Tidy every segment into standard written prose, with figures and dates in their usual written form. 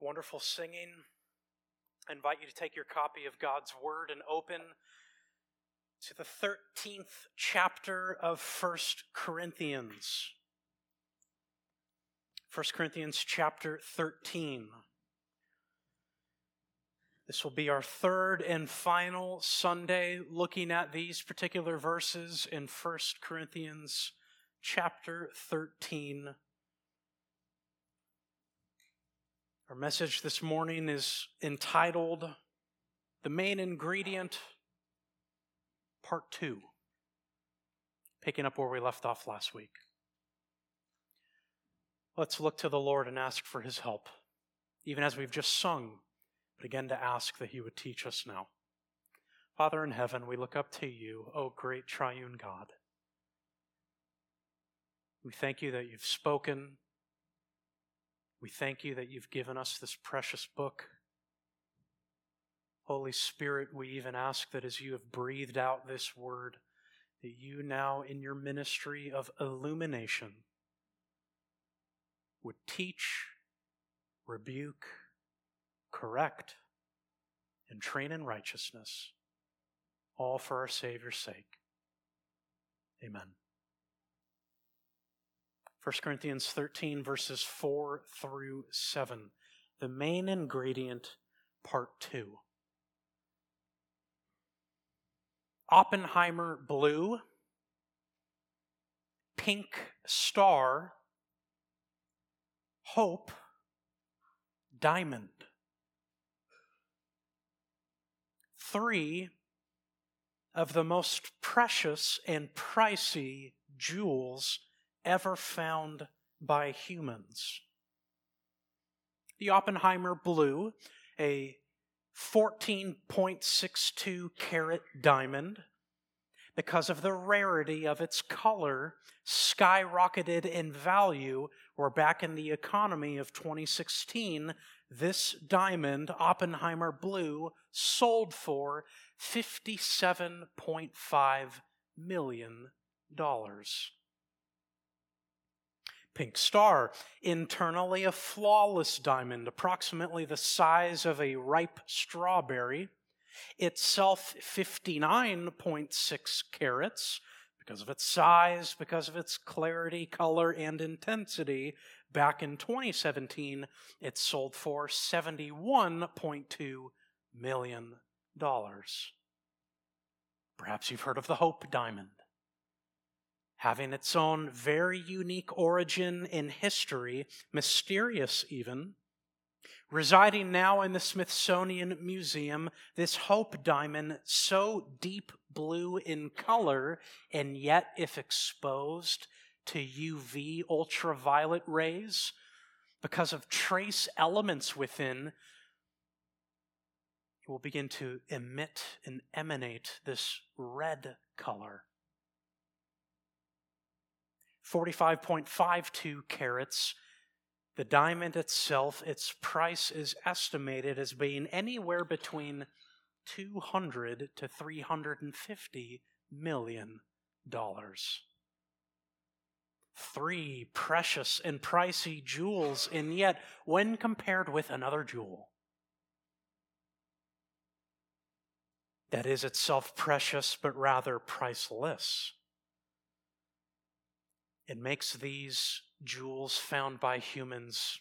wonderful singing. I invite you to take your copy of God's Word and open to the 13th chapter of 1 Corinthians. 1 Corinthians chapter 13. This will be our third and final Sunday looking at these particular verses in 1 Corinthians chapter 13. Our message this morning is entitled, The Main Ingredient, Part 2, picking up where we left off last week. Let's look to the Lord and ask for His help, even as we've just sung, but again to ask that He would teach us now. Father in heaven, we look up to You, O great triune God. We thank You that You've spoken. We thank You that You've given us this precious book. Holy Spirit, we even ask that as You have breathed out this word, that You now in Your ministry of illumination would teach, rebuke, correct, and train in righteousness, all for our Savior's sake. Amen. 1 Corinthians 13, verses 4 through 7. The main ingredient, part 2. Oppenheimer blue, pink star, hope, diamond. 3 of the most precious and pricey jewels ever found by humans. The Oppenheimer blue, a 14.62 carat diamond, because of the rarity of its color, skyrocketed in value, or back in the economy of 2016, this diamond, Oppenheimer blue, sold for $57.5 million. Pink star, internally a flawless diamond, approximately the size of a ripe strawberry, itself 59.6 carats, because of its size, because of its clarity, color, and intensity. Back in 2017, it sold for $71.2 million. Perhaps you've heard of the Hope Diamond, having its own very unique origin in history, mysterious even. Residing now in the Smithsonian Museum, this Hope Diamond, so deep blue in color, and yet if exposed to UV ultraviolet rays, because of trace elements within, it will begin to emit and emanate this red color. 45.52 carats. The diamond itself, its price is estimated as being anywhere between $200 to $350 million. 3 precious and pricey jewels, and yet, when compared with another jewel that is itself precious but rather priceless, it makes these jewels found by humans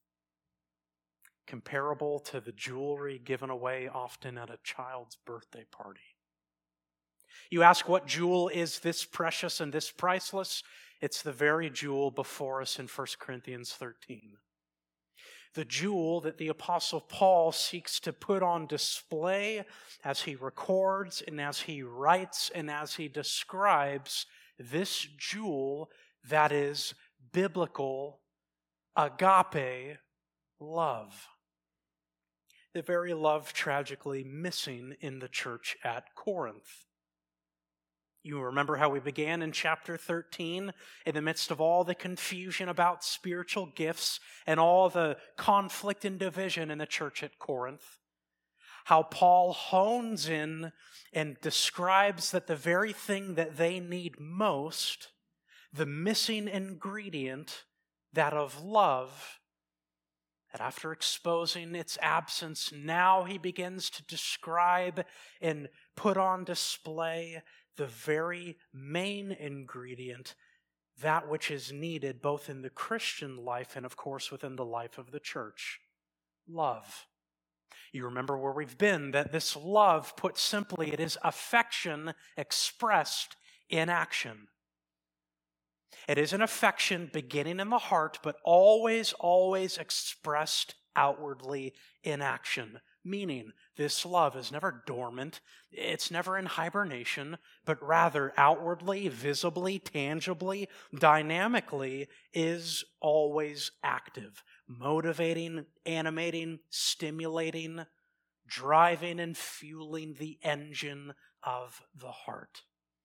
comparable to the jewelry given away often at a child's birthday party. You ask, what jewel is this precious and this priceless? It's the very jewel before us in 1 Corinthians 13. The jewel that the Apostle Paul seeks to put on display as he records and as he writes and as he describes this jewel that is biblical, agape love. The very love tragically missing in the church at Corinth. You remember how we began in chapter 13, in the midst of all the confusion about spiritual gifts and all the conflict and division in the church at Corinth. How Paul hones in and describes that the very thing that they need most, the missing ingredient, that of love, that after exposing its absence, now he begins to describe and put on display the very main ingredient, that which is needed both in the Christian life and, of course, within the life of the church: love. You remember where we've been, that this love, put simply, it is affection expressed in action. It is an affection beginning in the heart, but always expressed outwardly in action. Meaning, this love is never dormant, it's never in hibernation, but rather outwardly, visibly, tangibly, dynamically is always active, motivating, animating, stimulating, driving and fueling the engine of the heart.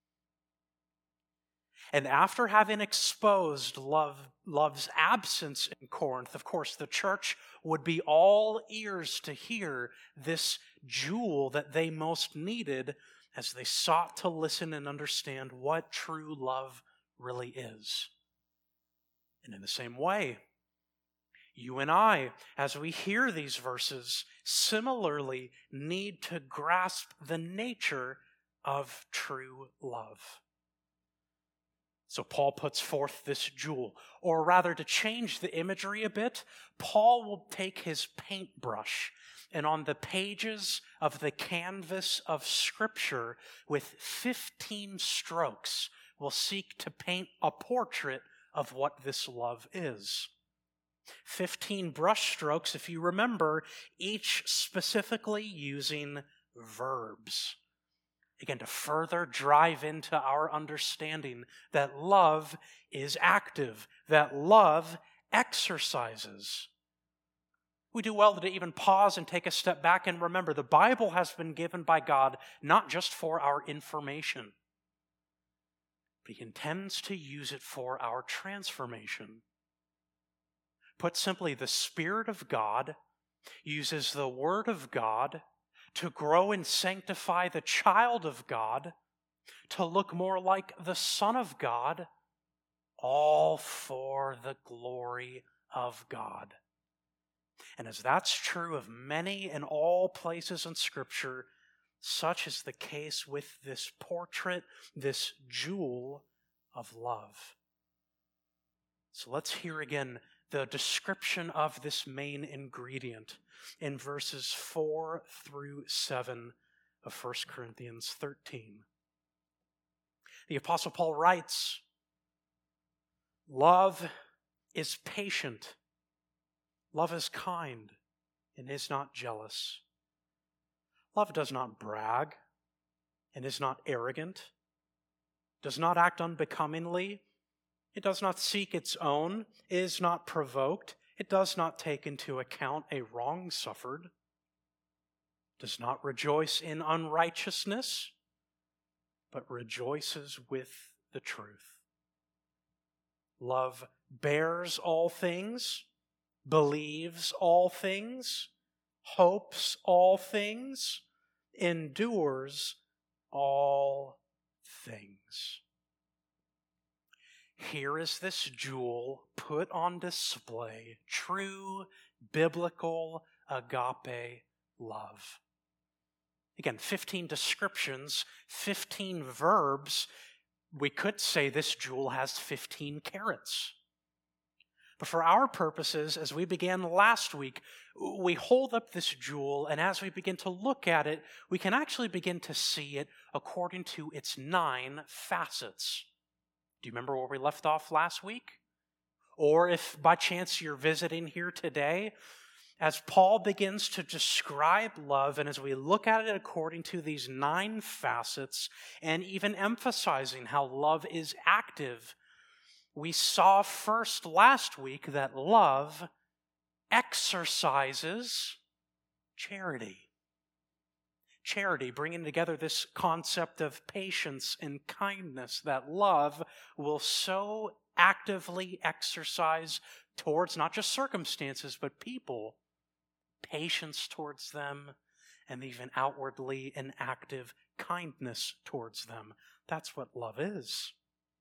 And after having exposed love's absence in Corinth, of course, the church would be all ears to hear this jewel that they most needed as they sought to listen and understand what true love really is. And in the same way, you and I, as we hear these verses, similarly need to grasp the nature of true love. So Paul puts forth this jewel, or rather, to change the imagery a bit, Paul will take his paintbrush and on the pages of the canvas of Scripture with 15 strokes will seek to paint a portrait of what this love is. 15 brush strokes, if you remember, each specifically using verbs. Again, to further drive into our understanding that love is active, that love exercises. We do well to even pause and take a step back and remember the Bible has been given by God not just for our information, but He intends to use it for our transformation. Put simply, the Spirit of God uses the Word of God to grow and sanctify the child of God, to look more like the Son of God, all for the glory of God. And as that's true of many and all places in Scripture, such is the case with this portrait, this jewel of love. So let's hear again the description of this main ingredient in verses 4 through 7 of 1 Corinthians 13. The Apostle Paul writes, "Love is patient. Love is kind and is not jealous. Love does not brag and is not arrogant, does not act unbecomingly. It does not seek its own, is not provoked. It does not take into account a wrong suffered, does not rejoice in unrighteousness, but rejoices with the truth. Love bears all things, believes all things, hopes all things, endures all things." Here is this jewel put on display, true biblical agape love. Again, 15 descriptions, 15 verbs. We could say this jewel has 15 carats. But for our purposes, as we began last week, we hold up this jewel, and as we begin to look at it, we can actually begin to see it according to its 9 facets. Do you remember where we left off last week? Or if by chance you're visiting here today, as Paul begins to describe love, and as we look at it according to these 9 facets, and even emphasizing how love is active, we saw first last week that love exercises charity. Charity, bringing together this concept of patience and kindness, that love will so actively exercise towards not just circumstances, but people, patience towards them, and even outwardly an active kindness towards them. That's what love is.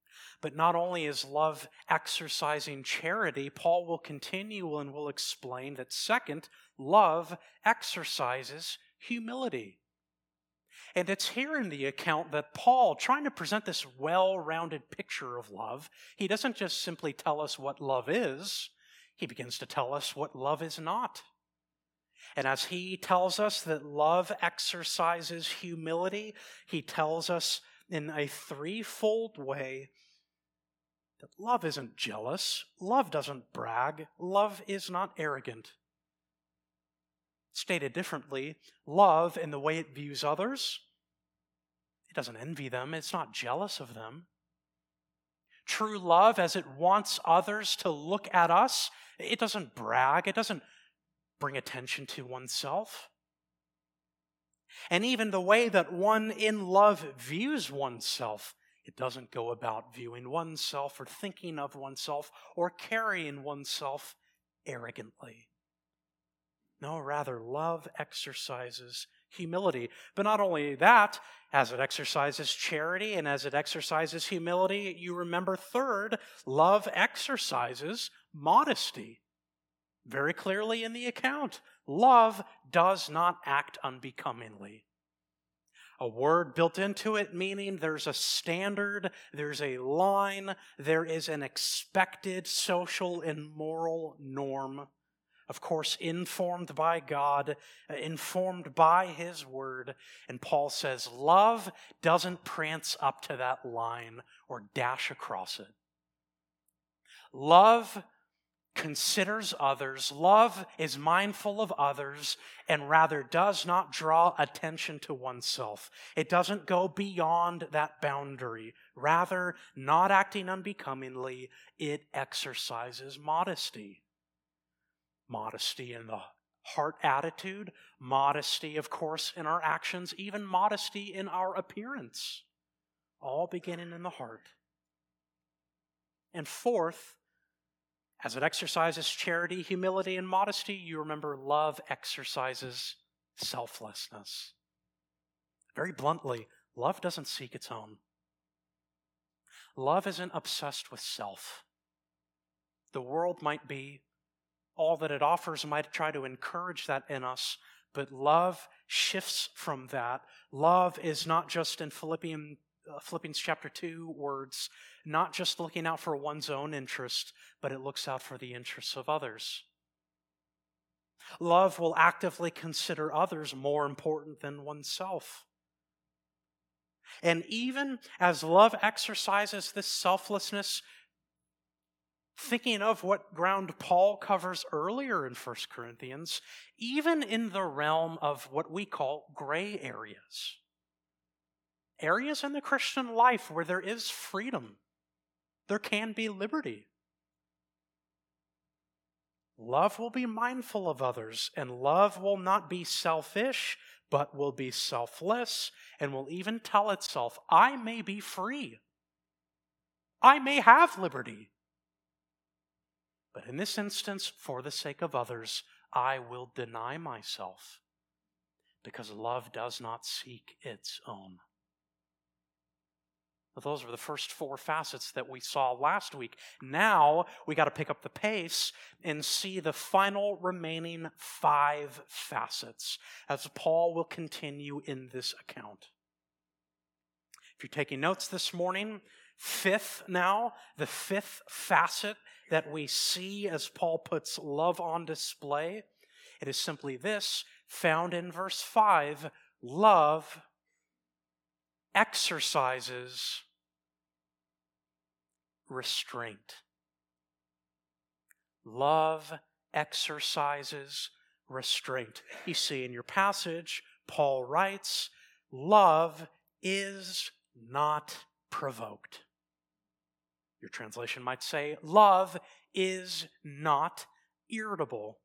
But not only is love exercising charity, Paul will continue and will explain that second, love exercises humility. And it's here in the account that Paul, trying to present this well-rounded picture of love, he doesn't just simply tell us what love is, he begins to tell us what love is not. And as he tells us that love exercises humility, he tells us in a threefold way that love isn't jealous, love doesn't brag, love is not arrogant. Stated differently, love, in the way it views others, it doesn't envy them, it's not jealous of them. True love, as it wants others to look at us, it doesn't brag, it doesn't bring attention to oneself. And even the way that one in love views oneself, it doesn't go about viewing oneself or thinking of oneself or carrying oneself arrogantly. No, rather, love exercises humility. But not only that, as it exercises charity and as it exercises humility, you remember third, love exercises modesty. Very clearly in the account, love does not act unbecomingly. A word built into it, meaning there's a standard, there's a line, there is an expected social and moral norm. Of course, informed by God, informed by His Word. And Paul says, love doesn't prance up to that line or dash across it. Love considers others, love is mindful of others, and rather does not draw attention to oneself. It doesn't go beyond that boundary. Rather, not acting unbecomingly, it exercises modesty. Modesty in the heart attitude, modesty, of course, in our actions, even modesty in our appearance. All beginning in the heart. And fourth, as it exercises charity, humility, and modesty, you remember love exercises selflessness. Very bluntly, love doesn't seek its own. Love isn't obsessed with self. The world might be, all that it offers might try to encourage that in us, but love shifts from that. Love is not just in Philippians chapter 2 words, not just looking out for one's own interest, but it looks out for the interests of others. Love will actively consider others more important than oneself. And even as love exercises this selflessness, thinking of what ground Paul covers earlier in 1 Corinthians, even in the realm of what we call gray areas. Areas in the Christian life where there is freedom. There can be liberty. Love will be mindful of others, and love will not be selfish, but will be selfless, and will even tell itself, I may be free. I may have liberty. But in this instance, for the sake of others, I will deny myself, because love does not seek its own. Well, those were the first four facets that we saw last week. Now, we got to pick up the pace and see the final remaining 5 facets as Paul will continue in this account. If you're taking notes this morning, the fifth facet that we see as Paul puts love on display, it is simply this, found in verse 5, love exercises restraint. Love exercises restraint. You see in your passage, Paul writes, love is not provoked. Your translation might say, love is not irritable.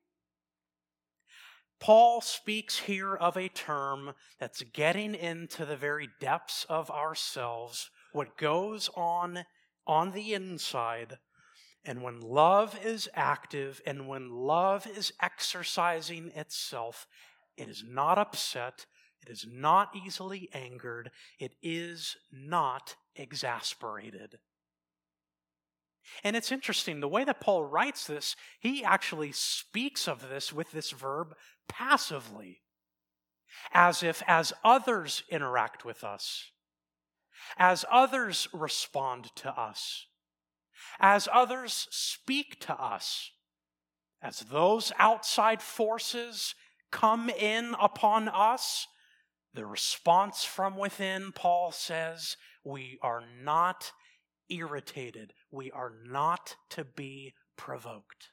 Paul speaks here of a term that's getting into the very depths of ourselves, what goes on the inside. And when love is active and when love is exercising itself, it is not upset, It is not easily angered. It is not exasperated. And it's interesting, the way that Paul writes this, he actually speaks of this with this verb passively, as if as others interact with us, as others respond to us, as others speak to us, as those outside forces come in upon us, the response from within, Paul says, we are not irritated. We are not to be provoked.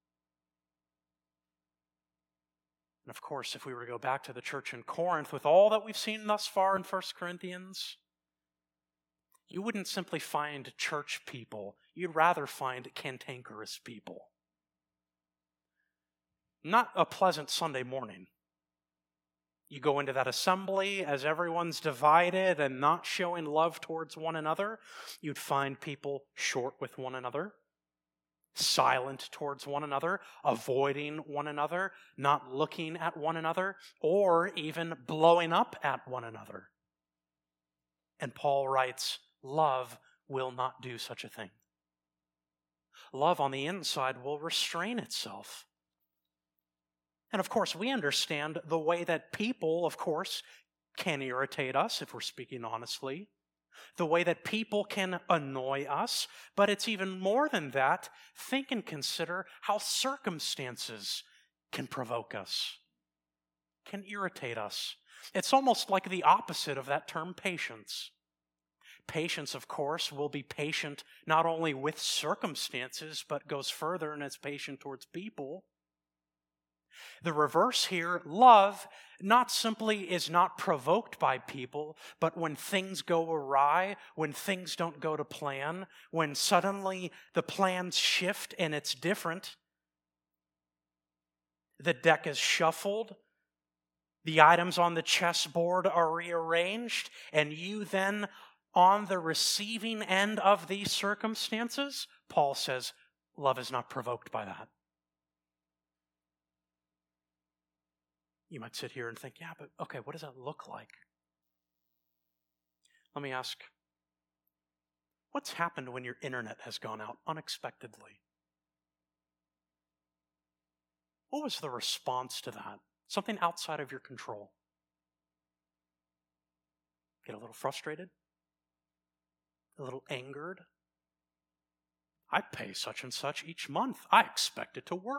And of course, if we were to go back to the church in Corinth, with all that we've seen thus far in 1 Corinthians, you wouldn't simply find church people. You'd rather find cantankerous people. Not a pleasant Sunday morning. You go into that assembly as everyone's divided and not showing love towards one another. You'd find people short with one another, silent towards one another, avoiding one another, not looking at one another, or even blowing up at one another. And Paul writes, love will not do such a thing. Love on the inside will restrain itself. And of course, we understand the way that people, of course, can irritate us, if we're speaking honestly. The way that people can annoy us. But it's even more than that. Think and consider how circumstances can provoke us, can irritate us. It's almost like the opposite of that term patience. Patience, of course, will be patient not only with circumstances, but goes further and is patient towards people. The reverse here, love, not simply is not provoked by people, but when things go awry, when things don't go to plan, when suddenly the plans shift and it's different, the deck is shuffled, the items on the chessboard are rearranged, and you then, on the receiving end of these circumstances, Paul says, love is not provoked by that. You might sit here and think, yeah, but okay, what does that look like? Let me ask, what's happened when your internet has gone out unexpectedly? What was the response to that? Something outside of your control. Get a little frustrated? A little angered? I pay such and such each month. I expect it to work.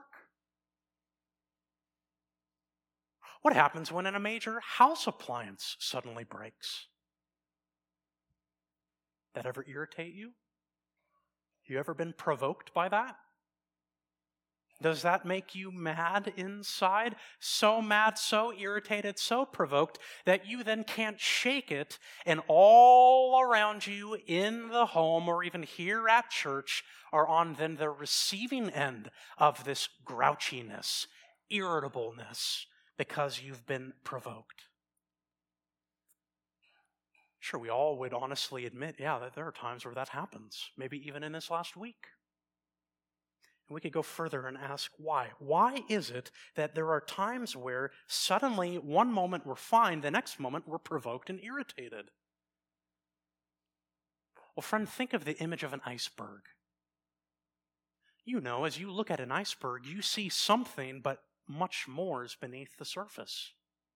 What happens when a major house appliance suddenly breaks? That ever irritate you? You ever been provoked by that? Does that make you mad inside? So mad, so irritated, so provoked that you then can't shake it, and all around you in the home or even here at church are on then the receiving end of this grouchiness, irritableness, because you've been provoked. Sure, we all would honestly admit, yeah, that there are times where that happens, maybe even in this last week. And we could go further and ask why. Why is it that there are times where suddenly one moment we're fine, the next moment we're provoked and irritated? Well, friend, think of the image of an iceberg. You know, as you look at an iceberg, you see something, but much more is beneath the surface.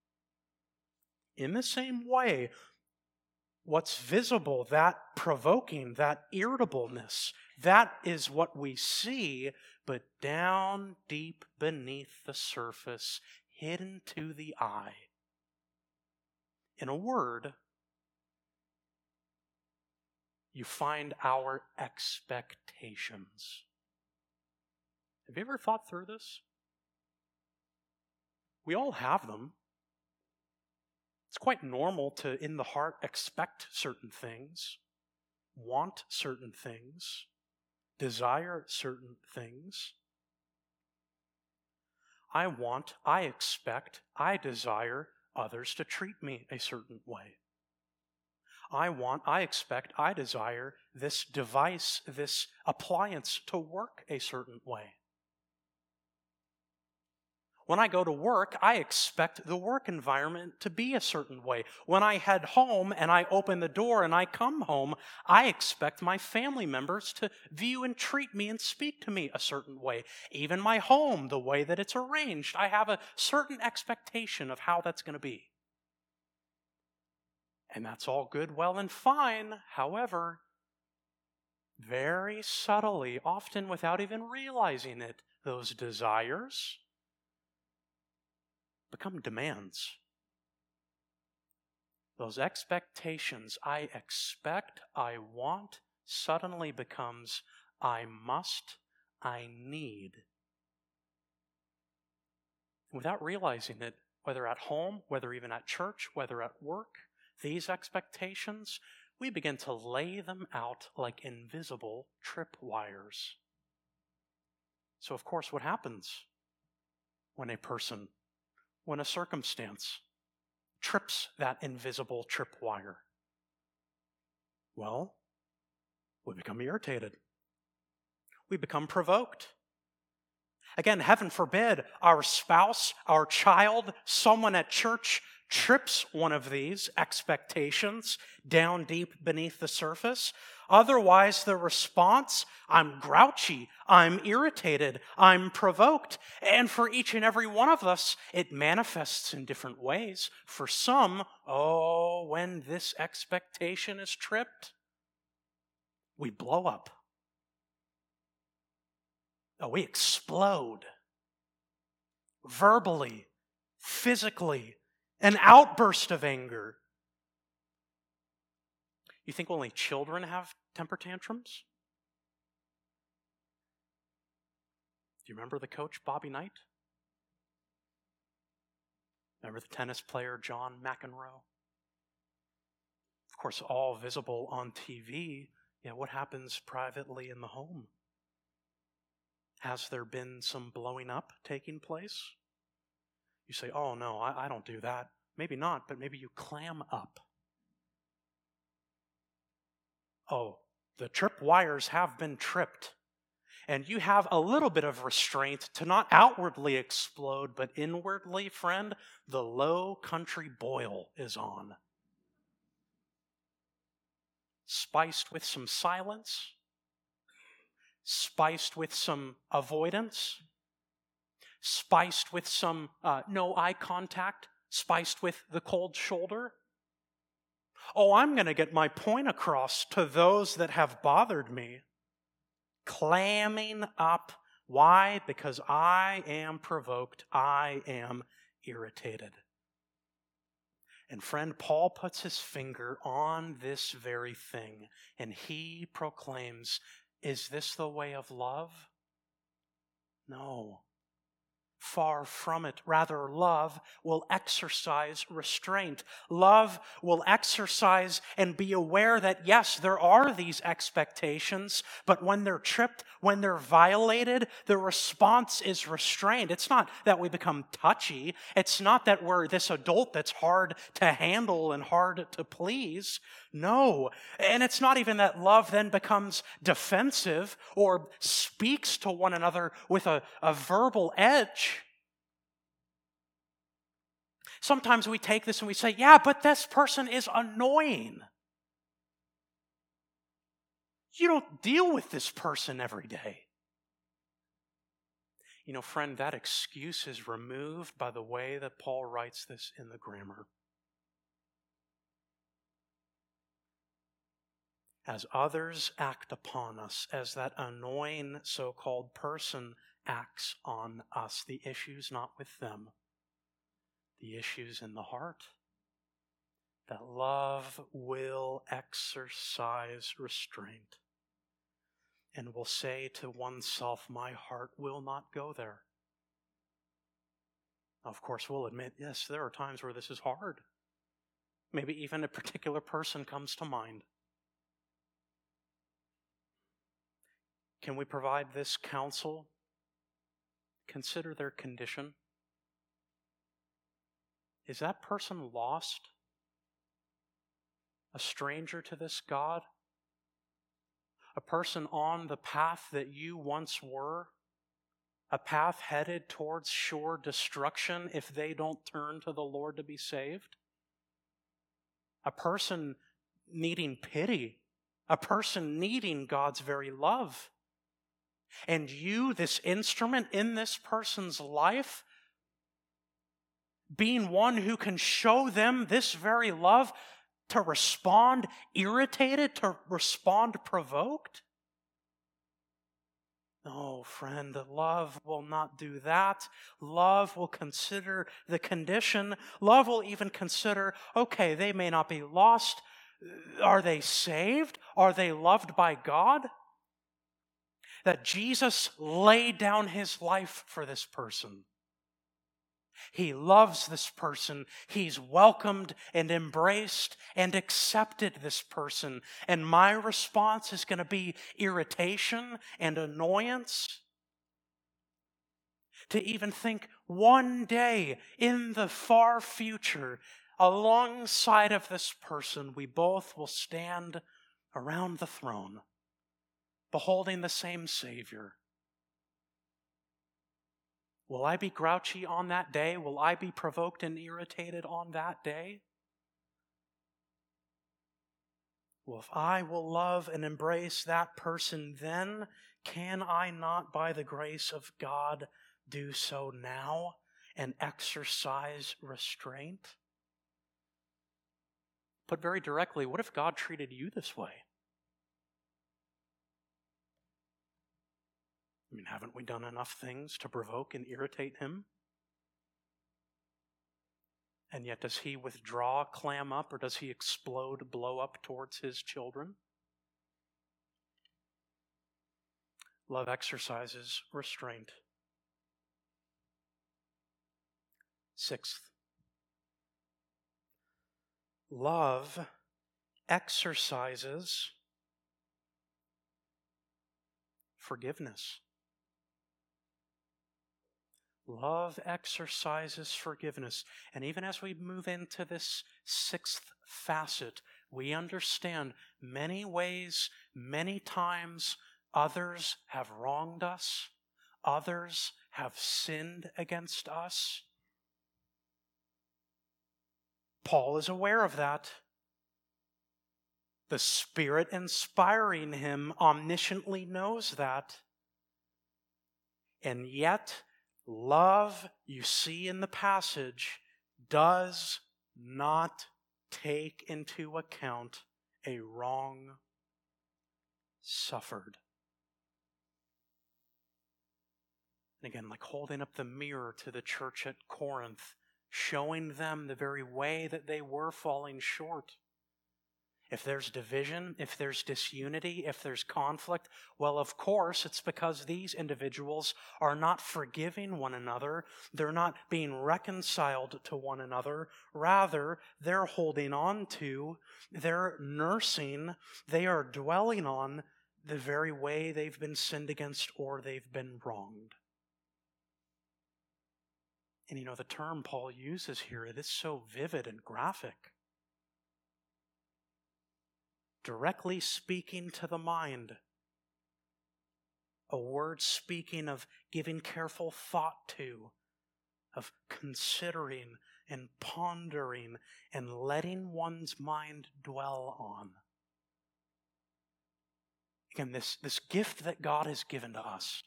In the same way, what's visible, that provoking, that irritableness, that is what we see, but down deep beneath the surface, hidden to the eye. In a word, you find our expectations. Have you ever thought through this? We all have them. It's quite normal to, in the heart, expect certain things, want certain things, desire certain things. I want, I expect, I desire others to treat me a certain way. I want, I expect, I desire this device, this appliance to work a certain way. When I go to work, I expect the work environment to be a certain way. When I head home and I open the door and I come home, I expect my family members to view and treat me and speak to me a certain way. Even my home, the way that it's arranged, I have a certain expectation of how that's going to be. And that's all good, well, and fine. However, very subtly, often without even realizing it, those desires become demands. Those expectations, I expect, I want, suddenly becomes I must, I need. Without realizing it, whether at home, whether even at church, whether at work, these expectations, we begin to lay them out like invisible tripwires. So, of course, what happens when a person, when a circumstance trips that invisible tripwire? Well, we become irritated. We become provoked. Again, heaven forbid our spouse, our child, someone at church trips one of these expectations down deep beneath the surface. Otherwise, the response, I'm grouchy, I'm irritated, I'm provoked. And for each and every one of us, it manifests in different ways. For some, when this expectation is tripped, we blow up. We explode. Verbally, physically, an outburst of anger. You think only children have temper tantrums? Do you remember the coach, Bobby Knight? Remember the tennis player, John McEnroe? Of course, all visible on TV. Yet what happens privately in the home? Has there been some blowing up taking place? You say, oh no, I don't do that. Maybe not, but maybe you clam up. Oh, the trip wires have been tripped. And you have a little bit of restraint to not outwardly explode, but inwardly, friend, the low country boil is on. Spiced with some silence, spiced with some avoidance, spiced with some no eye contact, spiced with the cold shoulder. Oh, I'm going to get my point across to those that have bothered me. Clamming up. Why? Because I am provoked. I am irritated. And friend, Paul puts his finger on this very thing, and he proclaims, is this the way of love? No. Far from it. Rather, love will exercise restraint. Love will exercise and be aware that, yes, there are these expectations, but when they're tripped, when they're violated, the response is restraint. It's not that we become touchy. It's not that we're this adult that's hard to handle and hard to please. No. And it's not even that love then becomes defensive or speaks to one another with a verbal edge. Sometimes we take this and we say, yeah, but this person is annoying. You don't deal with this person every day. You know, friend, that excuse is removed by the way that Paul writes this in the grammar. As others act upon us, as that annoying so-called person acts on us, the issue's not with them. The issue's in the heart. That love will exercise restraint and will say to oneself, my heart will not go there. Now, of course, we'll admit, yes, there are times where this is hard. Maybe even a particular person comes to mind. Can we provide this counsel? Consider their condition. Is that person lost? A stranger to this God? A person on the path that you once were? a path headed towards sure destruction if they don't turn to the Lord to be saved? A person needing pity, a person needing God's very love. And you, this instrument in this person's life, being one who can show them this very love, to respond irritated, to respond provoked? No, friend, love will not do that. Love will consider the condition. Love will even consider, okay, they may not be lost. Are they saved? Are they loved by God? That Jesus laid down his life for this person. He loves this person. He's welcomed and embraced and accepted this person. And my response is going to be irritation and annoyance. To even think one day in the far future, alongside of this person, we both will stand around the throne, beholding the same Savior. Will I be grouchy on that day? Will I be provoked and irritated on that day? Well, if I will love and embrace that person, then can I not, by the grace of God, do so now and exercise restraint? Put very directly, what if God treated you this way? I mean, haven't we done enough things to provoke and irritate him? And yet, does he withdraw, clam up, or does he explode, blow up towards his children? Love exercises restraint. Sixth, love exercises forgiveness. Love exercises forgiveness. And even as we move into this sixth facet, we understand many ways, many times, others have wronged us. Others have sinned against us. Paul is aware of that. The Spirit inspiring him omnisciently knows that. And yet, love, you see in the passage, does not take into account a wrong suffered. And again, like holding up the mirror to the church at Corinth, showing them the very way that they were falling short. If there's division, if there's disunity, if there's conflict, well, of course, it's because these individuals are not forgiving one another. They're not being reconciled to one another. Rather, they're holding on to, they're nursing, they are dwelling on the very way they've been sinned against or they've been wronged. And the term Paul uses here, it is so vivid and graphic. Directly speaking to the mind. A word speaking of giving careful thought to, of considering and pondering and letting one's mind dwell on. Again, this gift that God has given to us.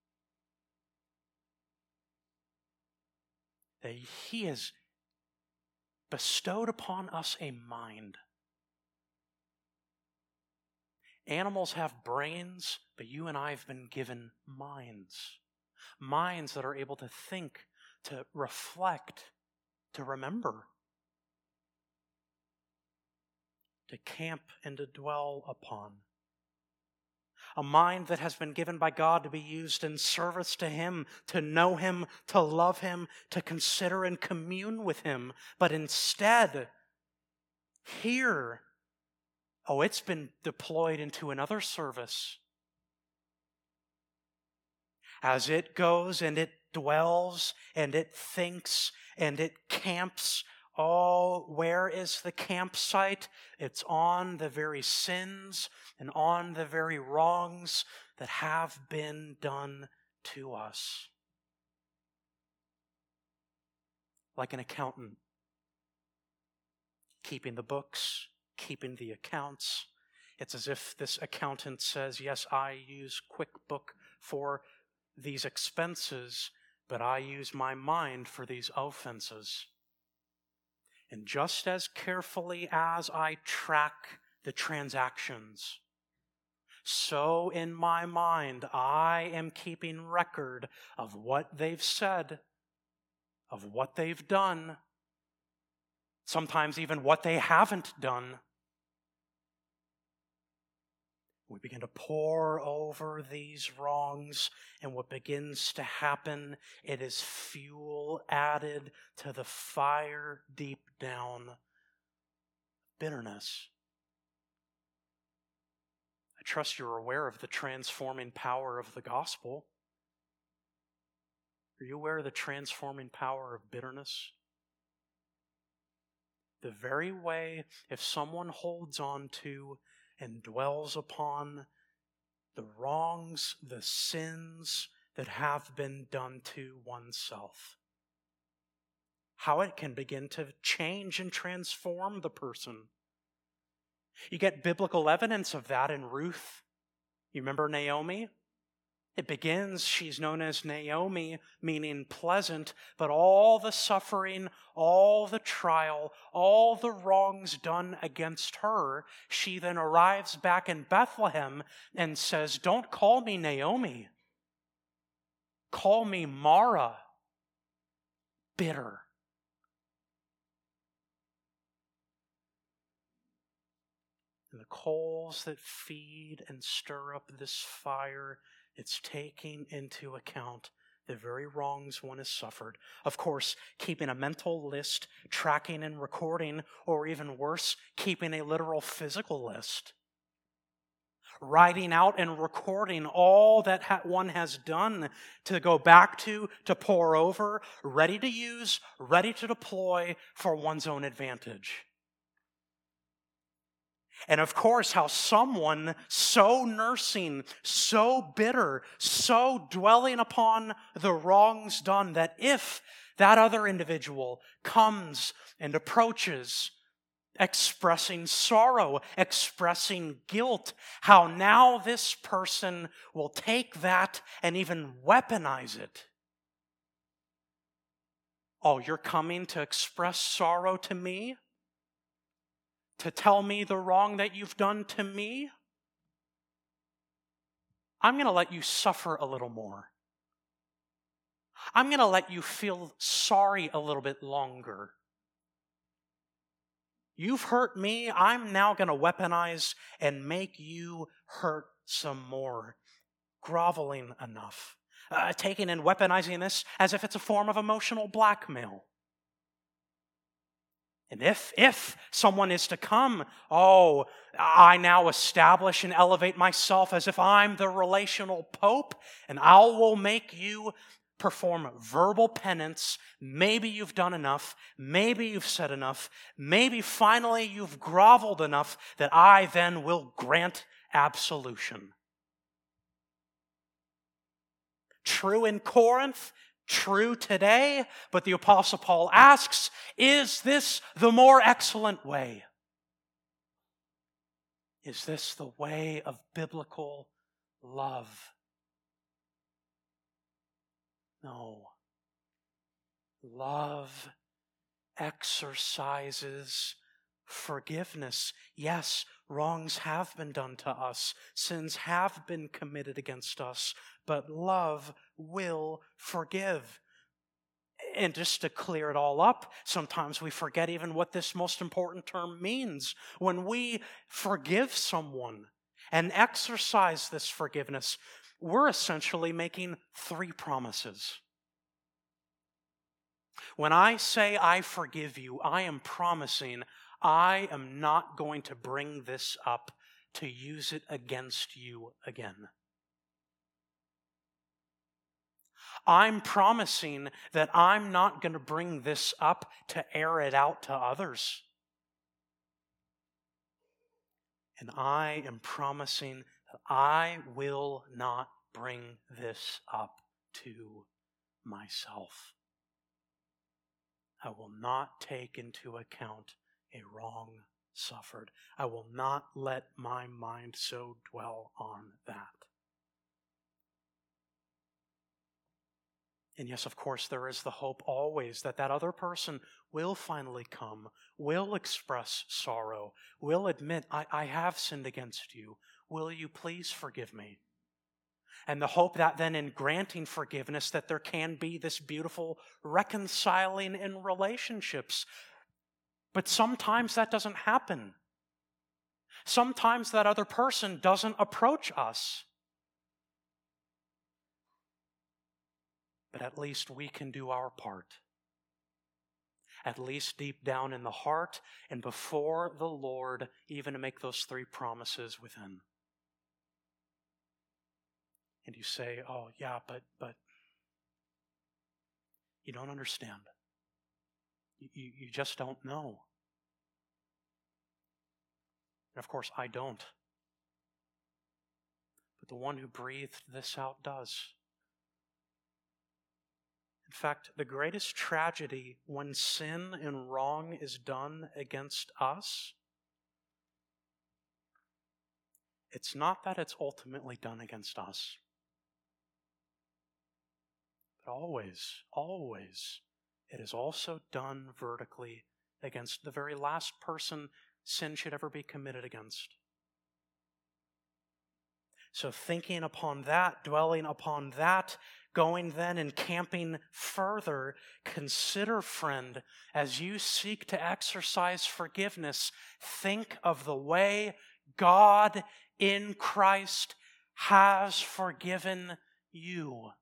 That He has bestowed upon us a mind. Animals have brains, but you and I have been given minds. Minds that are able to think, to reflect, to remember, to camp and to dwell upon. A mind that has been given by God to be used in service to Him, to know Him, to love Him, to consider and commune with Him. But instead, here, it's been deployed into another service. As it goes and it dwells and it thinks and it camps, where is the campsite? It's on the very sins and on the very wrongs that have been done to us. Like an accountant, keeping the books, keeping the accounts. It's as if this accountant says, yes, I use QuickBook for these expenses, but I use my mind for these offenses. And just as carefully as I track the transactions, so in my mind I am keeping record of what they've said, of what they've done, sometimes even what they haven't done. We begin to pore over these wrongs, and what begins to happen, it is fuel added to the fire deep down. Bitterness. I trust you're aware of the transforming power of the gospel. Are you aware of the transforming power of bitterness? The very way if someone holds on to and dwells upon the wrongs, the sins that have been done to oneself, how it can begin to change and transform the person. You get biblical evidence of that in Ruth. You remember Naomi? It begins, she's known as Naomi, meaning pleasant, but all the suffering, all the trial, all the wrongs done against her, she then arrives back in Bethlehem and says, don't call me Naomi. Call me Mara, bitter. And the coals that feed and stir up this fire, it's taking into account the very wrongs one has suffered. Of course, keeping a mental list, tracking and recording, or even worse, keeping a literal physical list. Writing out and recording all that one has done to go back to pore over, ready to use, ready to deploy for one's own advantage. And of course, how someone so nursing, so bitter, so dwelling upon the wrongs done, that if that other individual comes and approaches, expressing sorrow, expressing guilt, how now this person will take that and even weaponize it. Oh, you're coming to express sorrow to me? To tell me the wrong that you've done to me? I'm going to let you suffer a little more. I'm going to let you feel sorry a little bit longer. You've hurt me. I'm now going to weaponize and make you hurt some more. Groveling enough. Taking and weaponizing this as if it's a form of emotional blackmail. And if someone is to come, I now establish and elevate myself as if I'm the relational pope, and I will make you perform verbal penance. Maybe you've done enough. Maybe you've said enough. Maybe finally you've groveled enough that I then will grant absolution. True in Corinth, true today, but the Apostle Paul asks, is this the more excellent way? Is this the way of biblical love? No. Love exercises forgiveness. Yes, wrongs have been done to us. Sins have been committed against us. But love will forgive. And just to clear it all up, sometimes we forget even what this most important term means. When we forgive someone and exercise this forgiveness, we're essentially making 3 promises. When I say I forgive you, I am promising I am not going to bring this up to use it against you again. I'm promising that I'm not going to bring this up to air it out to others. And I am promising that I will not bring this up to myself. I will not take into account a wrong suffered. I will not let my mind so dwell on that. And yes, of course, there is the hope always that that other person will finally come, will express sorrow, will admit, I have sinned against you. Will you please forgive me? And the hope that then in granting forgiveness that there can be this beautiful reconciling in relationships. But sometimes that doesn't happen. Sometimes that other person doesn't approach us. But at least we can do our part. At least deep down in the heart and before the Lord, even to make those 3 promises within. And you say, oh yeah, but you don't understand. You just don't know. And of course, I don't. But the one who breathed this out does. In fact, the greatest tragedy when sin and wrong is done against us, it's not that it's ultimately done against us. But always, it is also done vertically against the very last person sin should ever be committed against. So thinking upon that, dwelling upon that, going then and camping further, consider, friend, as you seek to exercise forgiveness, think of the way God in Christ has forgiven you.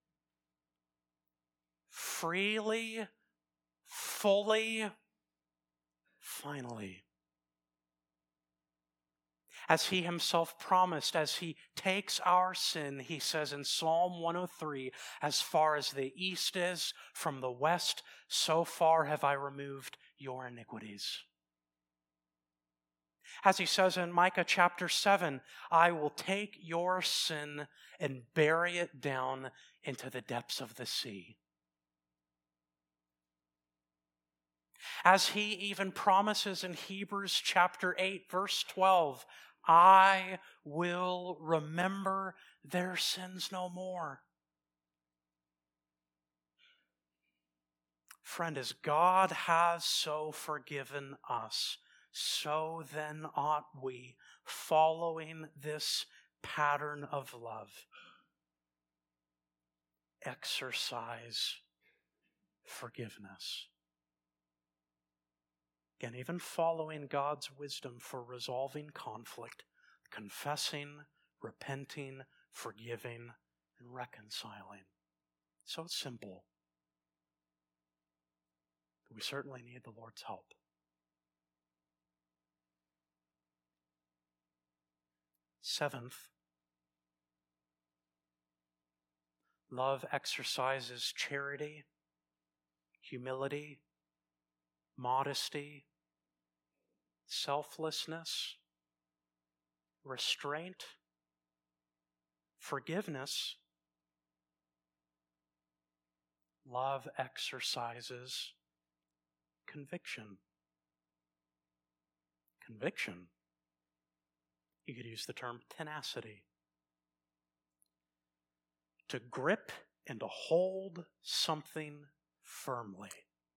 Freely, fully, finally. As he himself promised, as he takes our sin, he says in Psalm 103, as far as the east is from the west, so far have I removed your iniquities. As he says in Micah chapter 7, I will take your sin and bury it down into the depths of the sea. As he even promises in Hebrews chapter 8, verse 12, I will remember their sins no more. Friend, as God has so forgiven us, so then ought we, following this pattern of love, exercise forgiveness. Again, even following God's wisdom for resolving conflict, confessing, repenting, forgiving, and reconciling. So simple. But we certainly need the Lord's help. Seventh, love exercises charity, humility, modesty, selflessness, restraint, forgiveness. Love exercises conviction. Conviction. You could use the term tenacity. To grip and to hold something firmly.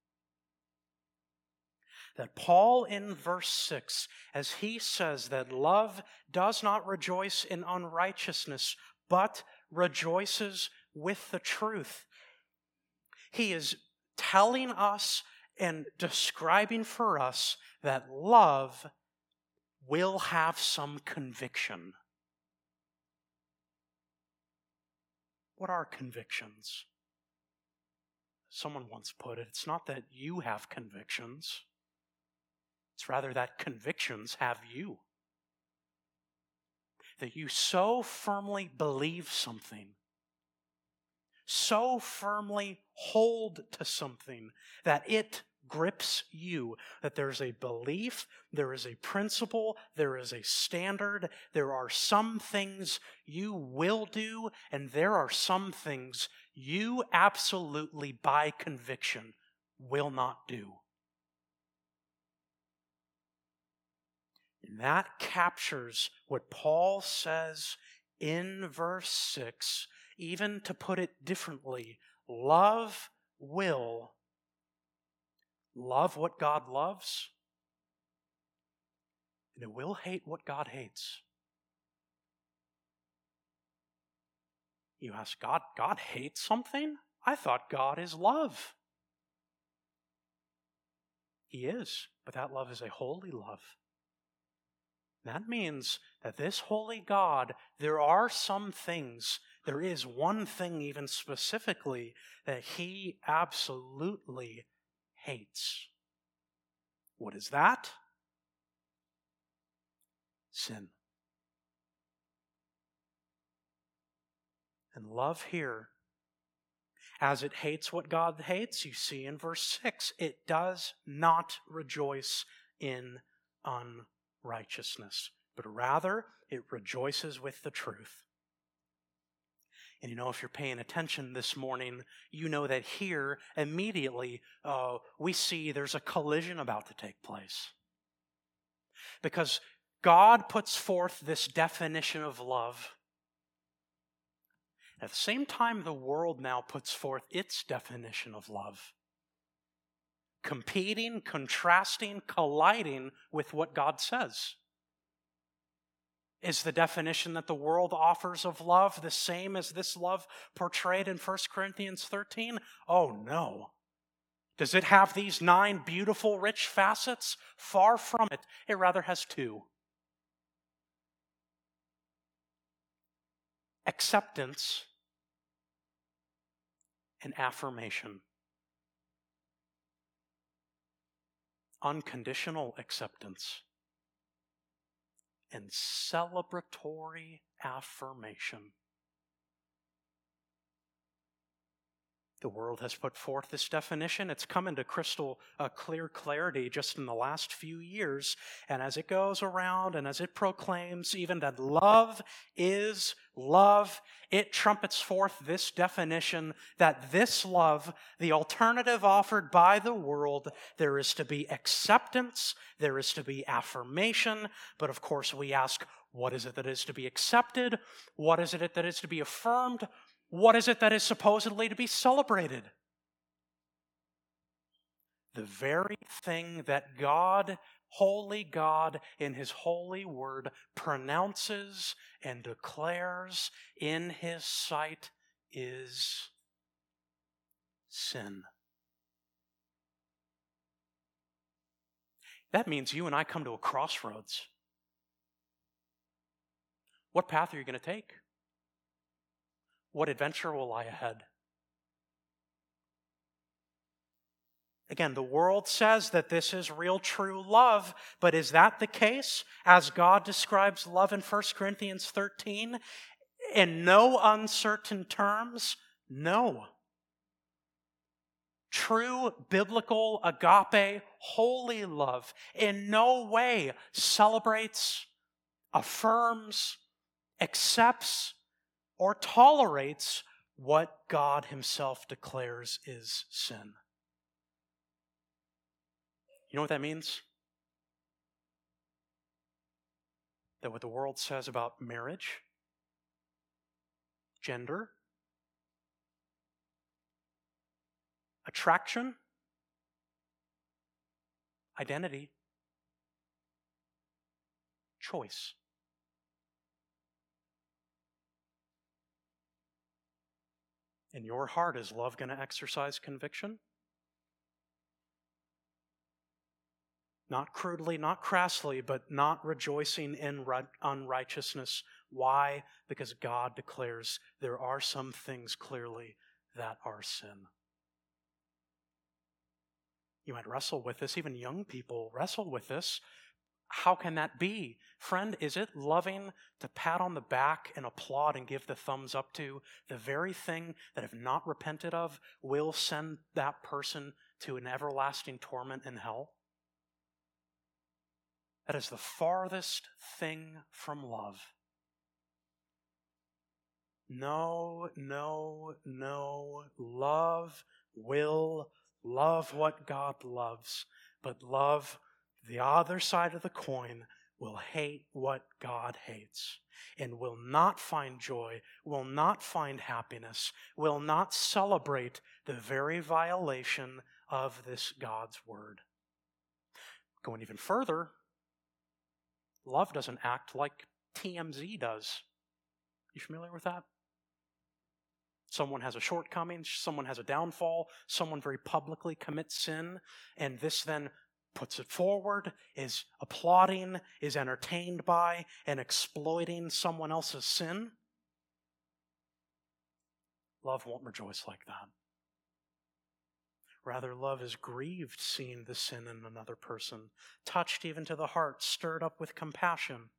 That Paul in verse 6, as he says that love does not rejoice in unrighteousness, but rejoices with the truth. He is telling us and describing for us that love will have some conviction. What are convictions? Someone once put it, it's not that you have convictions. It's rather that convictions have you. That you so firmly believe something, so firmly hold to something, that it grips you, that there's a belief, there is a principle, there is a standard, there are some things you will do, and there are some things you absolutely, by conviction, will not do. And that captures what Paul says in verse 6, even to put it differently, love will love what God loves, and it will hate what God hates. You ask, God hates something? I thought God is love. He is, but that love is a holy love. That means that this holy God, there are some things, there is one thing even specifically that he absolutely hates. What is that? Sin. And love here, as it hates what God hates, you see in verse 6, it does not rejoice in unrighteousness, but rather it rejoices with the truth. And if you're paying attention this morning, you know that here, immediately, we see there's a collision about to take place. Because God puts forth this definition of love. At the same time, the world now puts forth its definition of love. Competing, contrasting, colliding with what God says. Is the definition that the world offers of love the same as this love portrayed in 1 Corinthians 13? Oh no. Does it have these 9 beautiful, rich facets? Far from it. It rather has 2. Acceptance and affirmation. Unconditional acceptance and celebratory affirmation. The world has put forth this definition. It's come into crystal clear clarity just in the last few years. And as it goes around and as it proclaims even that love is love, it trumpets forth this definition that this love, the alternative offered by the world, there is to be acceptance, there is to be affirmation. But of course we ask, what is it that is to be accepted? What is it that is to be affirmed? What is it that is supposedly to be celebrated? The very thing that God, holy God, in his holy word pronounces and declares in his sight is sin. That means you and I come to a crossroads. What path are you going to take? What adventure will lie ahead? Again, the world says that this is real, true love, but is that the case as God describes love in 1 Corinthians 13? In no uncertain terms, no. True biblical agape, holy love in no way celebrates, affirms, accepts, or tolerates what God himself declares is sin. You know what that means? That what the world says about marriage, gender, attraction, identity, choice. In your heart, is love going to exercise conviction? Not crudely, not crassly, but not rejoicing in unrighteousness. Why? Because God declares there are some things clearly that are sin. You might wrestle with this. Even young people wrestle with this. How can that be? Friend, is it loving to pat on the back and applaud and give the thumbs up to the very thing that if not repented of will send that person to an everlasting torment in hell? That is the farthest thing from love. No, no, no. Love will love what God loves, but love, the other side of the coin, will hate what God hates and will not find joy, will not find happiness, will not celebrate the very violation of this God's word. Going even further, love doesn't act like TMZ does. You familiar with that? Someone has a shortcoming, someone has a downfall, someone very publicly commits sin, and this then puts it forward, is applauding, is entertained by, and exploiting someone else's sin. Love won't rejoice like that. Rather, love is grieved seeing the sin in another person, touched even to the heart, stirred up with compassion.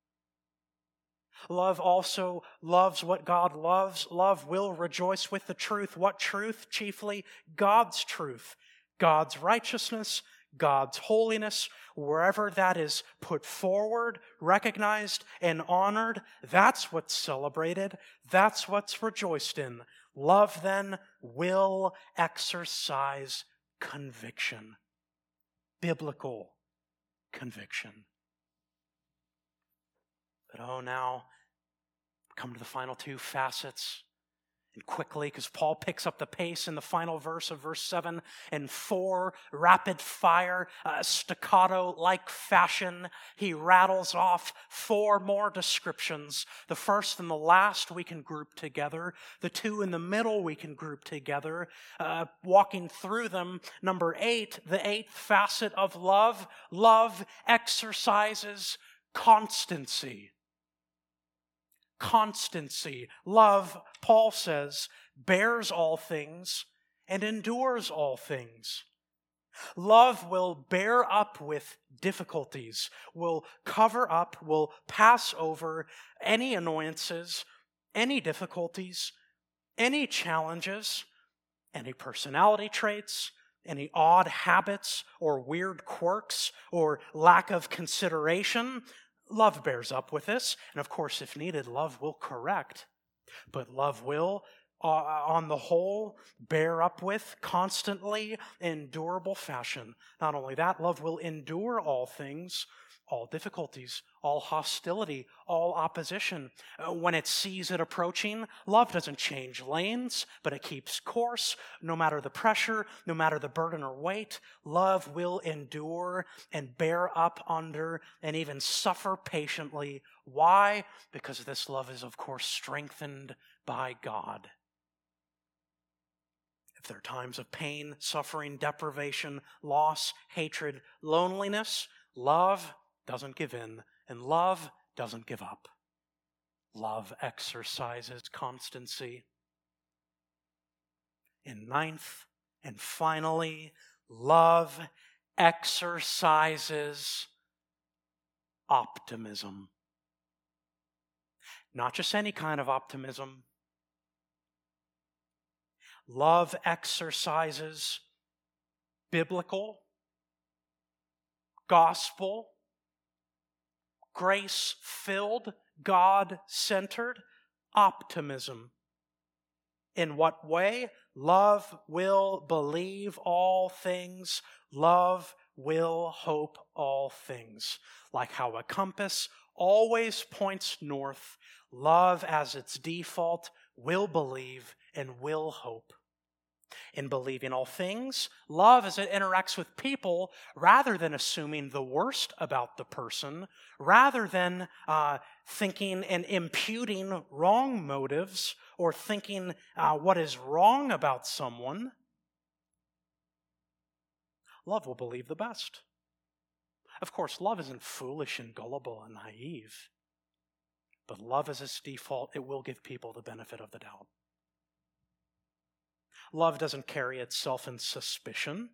Love also loves what God loves. Love will rejoice with the truth. What truth? Chiefly God's truth. God's righteousness, God's holiness, wherever that is put forward, recognized, and honored, that's what's celebrated. That's what's rejoiced in. Love, then, will exercise conviction. Biblical conviction. But now, come to the final two facets. And quickly, because Paul picks up the pace in the final verse of verse 7 in 4 rapid-fire, staccato-like fashion. He rattles off 4 more descriptions. The first and the last we can group together. The 2 in the middle we can group together. Walking through them, number 8, the 8th facet of love. Love exercises constancy. Constancy. Love, Paul says, bears all things and endures all things. Love will bear up with difficulties, will cover up, will pass over any annoyances, any difficulties, any challenges, any personality traits, any odd habits or weird quirks or lack of consideration. Love bears up with this, and of course, if needed, love will correct. But love will, on the whole, bear up with constantly endurable fashion. Not only that, love will endure all things, all difficulties, all hostility, all opposition. When it sees it approaching, love doesn't change lanes, but it keeps course. No matter the pressure, no matter the burden or weight, love will endure and bear up under and even suffer patiently. Why? Because this love is, of course, strengthened by God. If there are times of pain, suffering, deprivation, loss, hatred, loneliness, love doesn't give in, and love doesn't give up. Love exercises constancy. And 9th, and finally, love exercises optimism. Not just any kind of optimism. Love exercises biblical, gospel, grace-filled, God-centered optimism. In what way? Love will believe all things. Love will hope all things. Like how a compass always points north, love as its default will believe and will hope. In believing all things, love as it interacts with people, rather than assuming the worst about the person, rather than thinking and imputing wrong motives or thinking what is wrong about someone, love will believe the best. Of course, love isn't foolish and gullible and naive, but love as its default, it will give people the benefit of the doubt. Love doesn't carry itself in suspicion,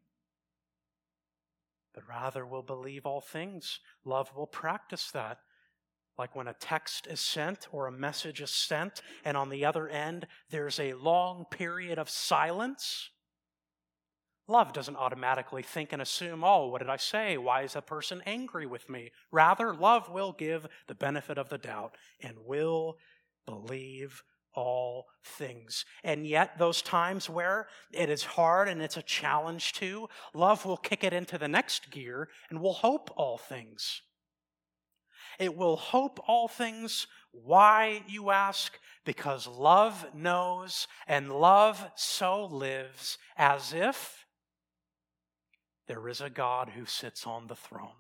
but rather will believe all things. Love will practice that. Like when a text is sent or a message is sent, and on the other end there's a long period of silence, Love doesn't automatically think and assume, oh, what did I say? Why is that person angry with me? Rather, love will give the benefit of the doubt and will believe all things. And yet, those times where it is hard and it's a challenge too, love will kick it into the next gear and will hope all things. It will hope all things. Why, you ask? Because love knows and love so lives as if there is a God who sits on the throne.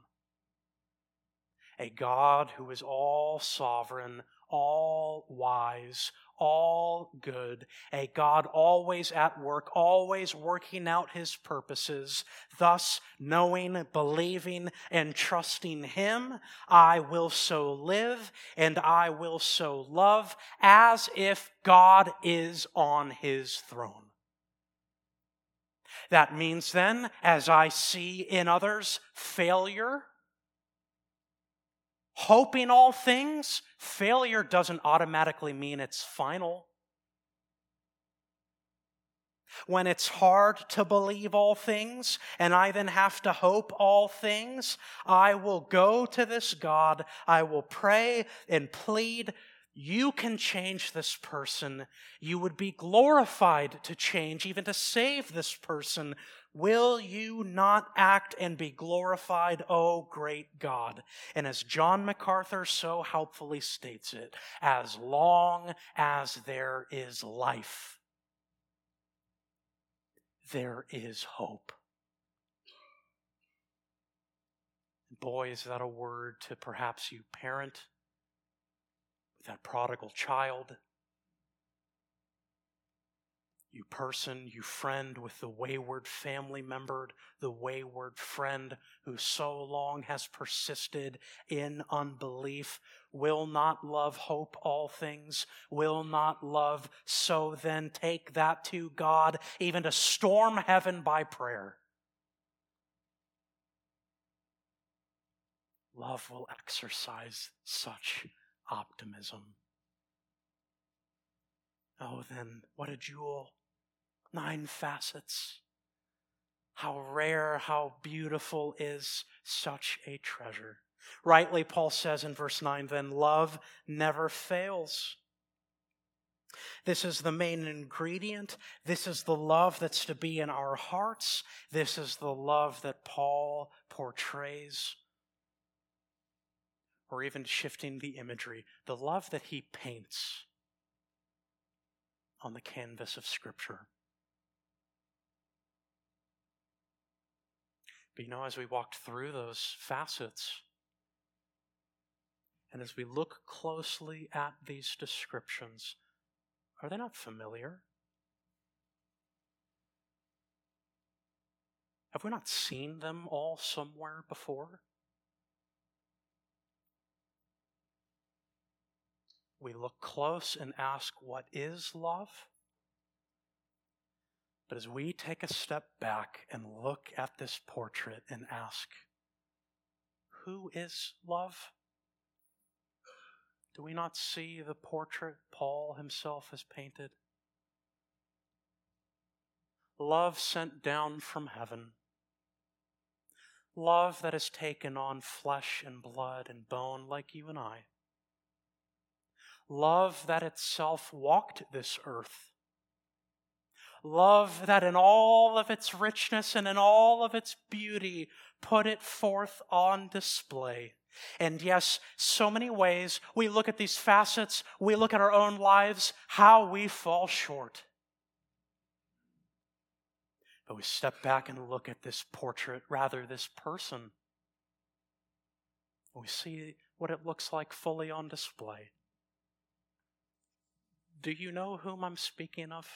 A God who is all sovereign, all wise, all good. A God always at work, always working out his purposes. Thus, knowing, believing, and trusting him, I will so live and I will so love as if God is on his throne. That means then, as I see in others failure, hoping all things, failure doesn't automatically mean it's final. When it's hard to believe all things, and I then have to hope all things, I will go to this God, I will pray and plead, you can change this person. You would be glorified to change, even to save this person. Will you not act and be glorified, O great God? And as John MacArthur so helpfully states it, as long as there is life, there is hope. Boy, is that a word to perhaps you parent, that prodigal child, you person, you friend with the wayward family member, the wayward friend who so long has persisted in unbelief. Will not love hope all things? Will not love so then take that to God, even to storm heaven by prayer? Love will exercise such optimism. Oh, then, what a jewel. 9 facets. How rare, how beautiful is such a treasure. Rightly, Paul says in verse 9, then love never fails. This is the main ingredient. This is the love that's to be in our hearts. This is the love that Paul portrays. Or even shifting the imagery, the love that he paints on the canvas of Scripture. But as we walked through those facets, and as we look closely at these descriptions, are they not familiar? Have we not seen them all somewhere before? We look close and ask, what is love? But as we take a step back and look at this portrait and ask, who is love? Do we not see the portrait Paul himself has painted? Love sent down from heaven. Love that has taken on flesh and blood and bone like you and I. Love that itself walked this earth. Love that in all of its richness and in all of its beauty put it forth on display. And yes, so many ways we look at these facets, we look at our own lives, how we fall short. But we step back and look at this portrait, rather this person. We see what it looks like fully on display. Do you know whom I'm speaking of?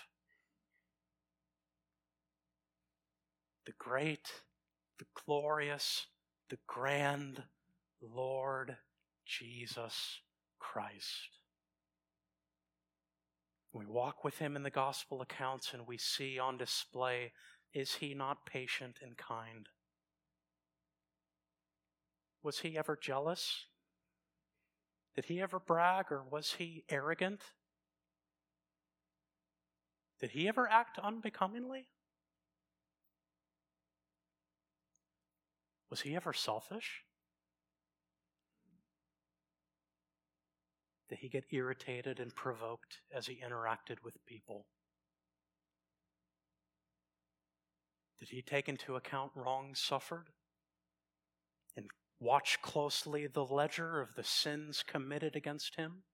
The great, the glorious, the grand Lord Jesus Christ. We walk with him in the gospel accounts and we see on display, is he not patient and kind? Was he ever jealous? Did he ever brag, or was he arrogant? Did he ever act unbecomingly? Was he ever selfish? Did he get irritated and provoked as he interacted with people? Did he take into account wrongs suffered and watch closely the ledger of the sins committed against him?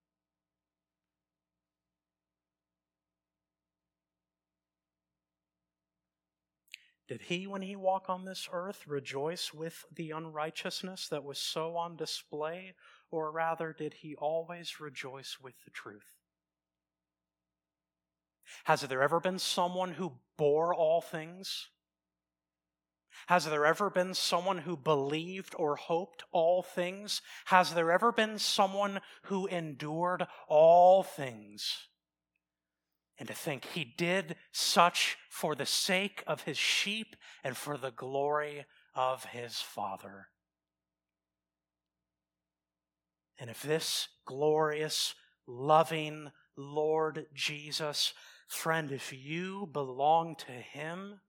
Did he, when he walked on this earth, rejoice with the unrighteousness that was so on display? Or rather, did he always rejoice with the truth? Has there ever been someone who bore all things? Has there ever been someone who believed or hoped all things? Has there ever been someone who endured all things? And to think he did such for the sake of his sheep and for the glory of his Father. And if this glorious, loving Lord Jesus, friend, if you belong to him,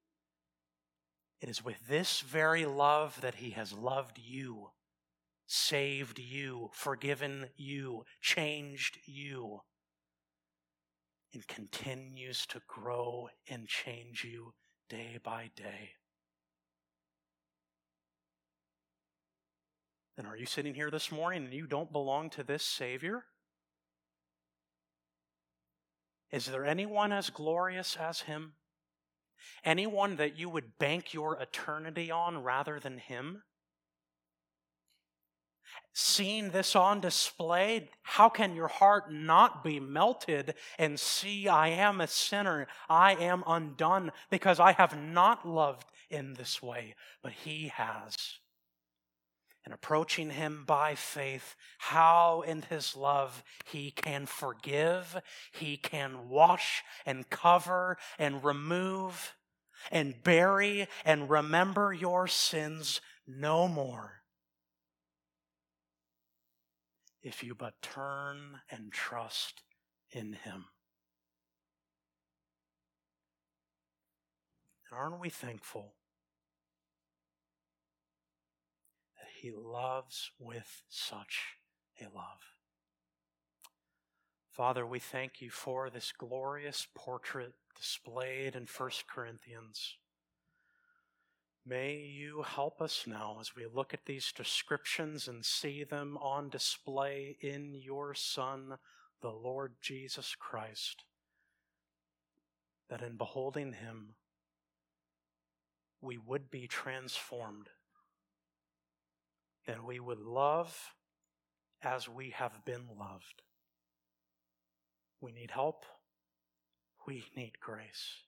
it is with this very love that he has loved you, saved you, forgiven you, changed you, and continues to grow and change you day by day. Then are you sitting here this morning and you don't belong to this Savior? Is there anyone as glorious as him? Anyone that you would bank your eternity on rather than him? Seeing this on display, how can your heart not be melted and see I am a sinner, I am undone, because I have not loved in this way, but he has. And approaching him by faith, how in his love he can forgive, he can wash and cover and remove and bury and remember your sins no more. If you but turn and trust in him. And aren't we thankful that he loves with such a love? Father, we thank you for this glorious portrait displayed in 1 Corinthians. May you help us now as we look at these descriptions and see them on display in your Son, the Lord Jesus Christ, that in beholding him, we would be transformed, that we would love as we have been loved. We need help. We need grace.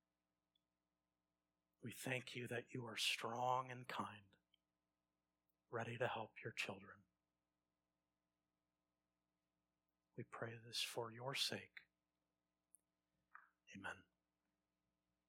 We thank you that you are strong and kind, ready to help your children. We pray this for your sake.